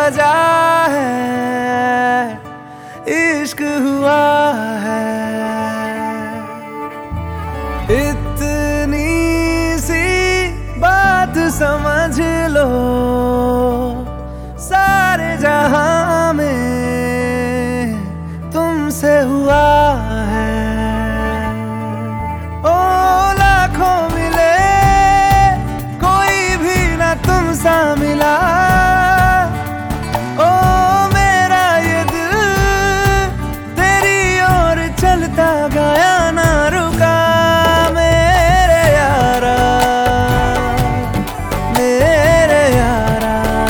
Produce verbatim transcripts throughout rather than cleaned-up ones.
वजह है, इश्क हुआ है। इतनी सी बात समझ लो, सारे जहां में तुमसे हुआ है। ओ लाखों मिले, कोई भी ना तुम सा मिला। ओ मेरा ये दिल तेरी ओर चलता गया, ना रुका। मेरे यारा, मेरे यारा,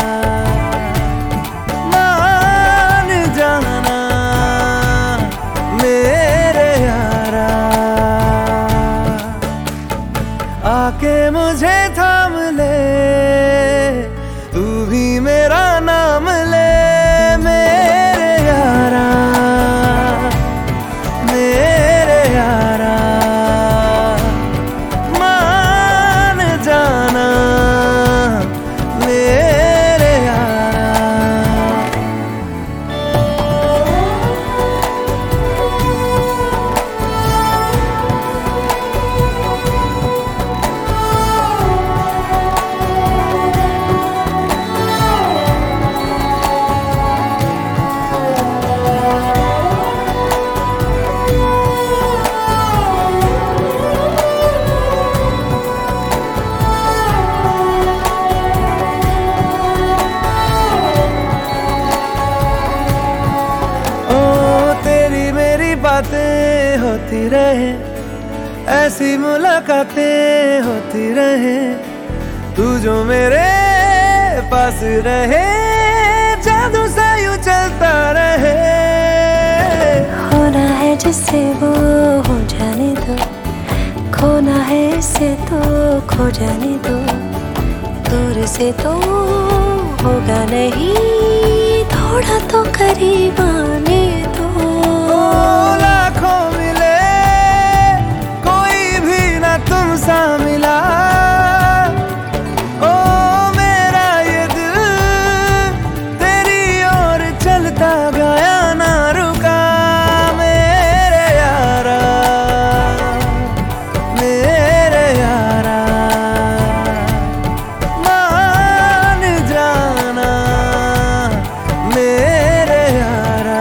मान जाना मेरे यारा। आके मुझे थाम ले, तू भी मेरा नाम ले। मेरे यारा, मेरे यारा, मान जाना मेरे यारा। बातें होती रहे, ऐसी मुलाकातें होती रहे, तू जो मेरे पास रहे, जादू सा यूं चलता रहे। होना है जिससे वो हो जाने दो, खोना है इससे तो खो जाने दो। दूर से तो होगा नहीं, थोड़ा तो करीब आने दो। लाखों मिले, कोई भी ना तुम सा मिला। ओ मेरा ये दिल तेरी ओर चलता गया, ना रुका। मेरे यारा, मेरे यारा, मान जाना मेरे यारा।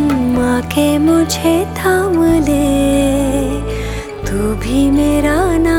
के मुझे थाम ले, तू भी मेरा ना